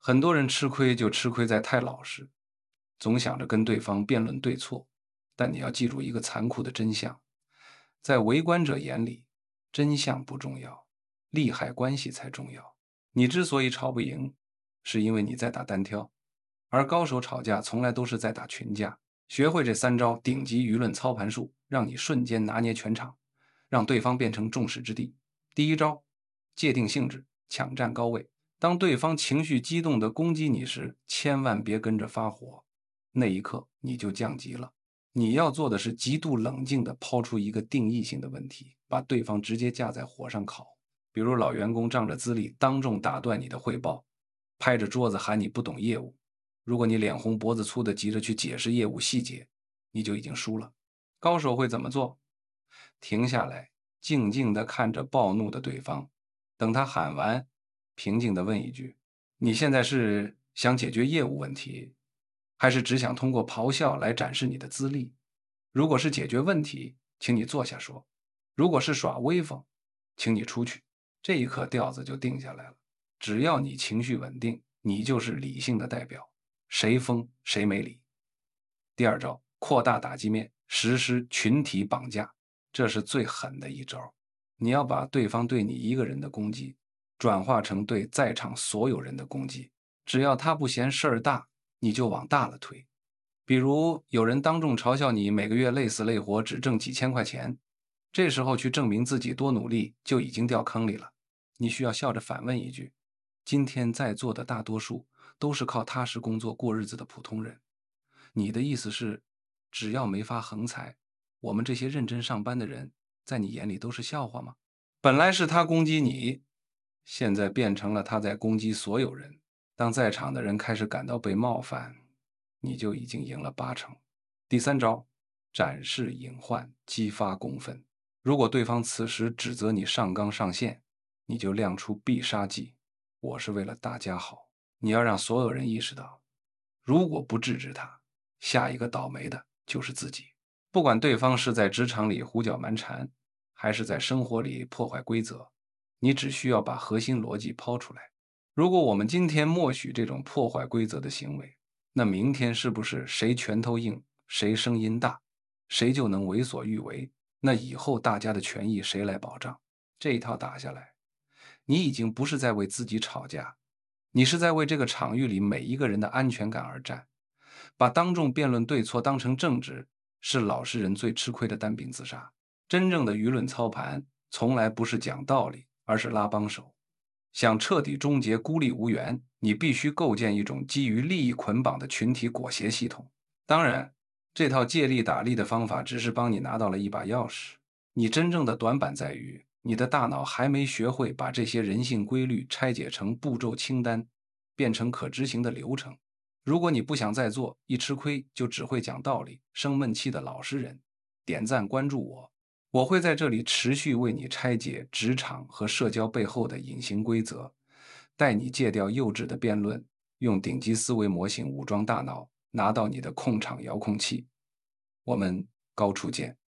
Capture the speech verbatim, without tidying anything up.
很多人吃亏就吃亏在太老实，总想着跟对方辩论对错。但你要记住一个残酷的真相，在围观者眼里，真相不重要，利害关系才重要。你之所以吵不赢，是因为你在打单挑，而高手吵架从来都是在打群架。学会这三招顶级舆论操盘术，让你瞬间拿捏全场，让对方变成众矢之的。第一招，界定性质，抢占高位。当对方情绪激动地攻击你时，千万别跟着发火，那一刻你就降级了。你要做的是极度冷静地抛出一个定义性的问题，把对方直接架在火上烤。比如老员工仗着资历当众打断你的汇报，拍着桌子喊你不懂业务。如果你脸红脖子粗的急着去解释业务细节，你就已经输了。高手会怎么做？停下来，静静地看着暴怒的对方，等他喊完，平静地问一句：你现在是想解决业务问题，还是只想通过咆哮来展示你的资历？如果是解决问题，请你坐下说；如果是耍威风，请你出去。这一刻调子就定下来了。只要你情绪稳定，你就是理性的代表，谁疯谁没理。第二招，扩大打击面，实施群体绑架，这是最狠的一招。你要把对方对你一个人的攻击转化成对在场所有人的攻击，只要他不嫌事儿大，你就往大了推。比如有人当众嘲笑你每个月累死累活只挣几千块钱，这时候去证明自己多努力，就已经掉坑里了。你需要笑着反问一句：今天在座的大多数都是靠踏实工作过日子的普通人，你的意思是，只要没发横财，我们这些认真上班的人，在你眼里都是笑话吗？本来是他攻击你，现在变成了他在攻击所有人。当在场的人开始感到被冒犯，你就已经赢了八成。第三招，展示隐患，激发公愤。如果对方此时指责你上纲上线，你就亮出必杀技：我是为了大家好。你要让所有人意识到，如果不制止他，下一个倒霉的就是自己。不管对方是在职场里胡搅蛮缠，还是在生活里破坏规则，你只需要把核心逻辑抛出来。如果我们今天默许这种破坏规则的行为，那明天是不是谁拳头硬，谁声音大，谁就能为所欲为？那以后大家的权益谁来保障？这一套打下来，你已经不是在为自己吵架，你是在为这个场域里每一个人的安全感而战。把当众辩论对错当成政治，是老实人最吃亏的单兵自杀。真正的舆论操盘，从来不是讲道理，而是拉帮手。想彻底终结孤立无援，你必须构建一种基于利益捆绑的群体裹挟系统。当然，这套借力打力的方法只是帮你拿到了一把钥匙，你真正的短板在于，你的大脑还没学会把这些人性规律拆解成步骤清单，变成可执行的流程。如果你不想再做一吃亏就只会讲道理、生闷气的老实人，点赞关注我，我会在这里持续为你拆解职场和社交背后的隐形规则，带你戒掉幼稚的辩论，用顶级思维模型武装大脑，拿到你的控场遥控器。我们高处见。